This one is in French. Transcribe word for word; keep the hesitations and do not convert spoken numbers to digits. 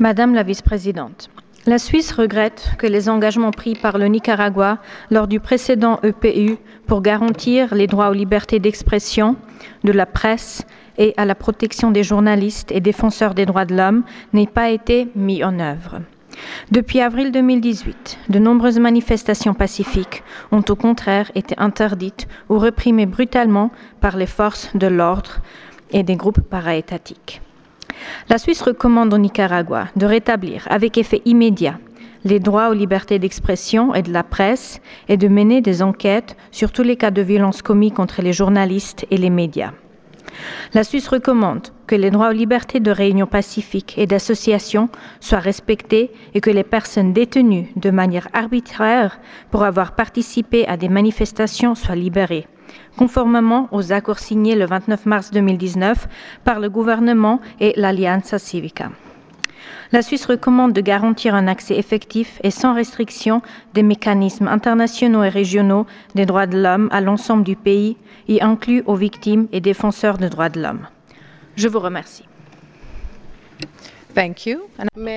Madame la vice-présidente, la Suisse regrette que les engagements pris par le Nicaragua lors du précédent E P U pour garantir les droits aux libertés d'expression, de la presse et à la protection des journalistes et défenseurs des droits de l'homme n'aient pas été mis en œuvre. Depuis avril deux mille dix-huit, de nombreuses manifestations pacifiques ont au contraire été interdites ou réprimées brutalement par les forces de l'ordre et des groupes paraétatiques. La Suisse recommande au Nicaragua de rétablir avec effet immédiat les droits aux libertés d'expression et de la presse et de mener des enquêtes sur tous les cas de violence commis contre les journalistes et les médias. La Suisse recommande que les droits aux libertés de réunion pacifique et d'association soient respectés et que les personnes détenues de manière arbitraire pour avoir participé à des manifestations soient libérées, conformément aux accords signés le vingt-neuf mars deux mille dix-neuf par le gouvernement et l'Alianza Civica. La Suisse recommande de garantir un accès effectif et sans restriction des mécanismes internationaux et régionaux des droits de l'homme à l'ensemble du pays, y inclus aux victimes et défenseurs des droits de l'homme. Je vous remercie. Thank you.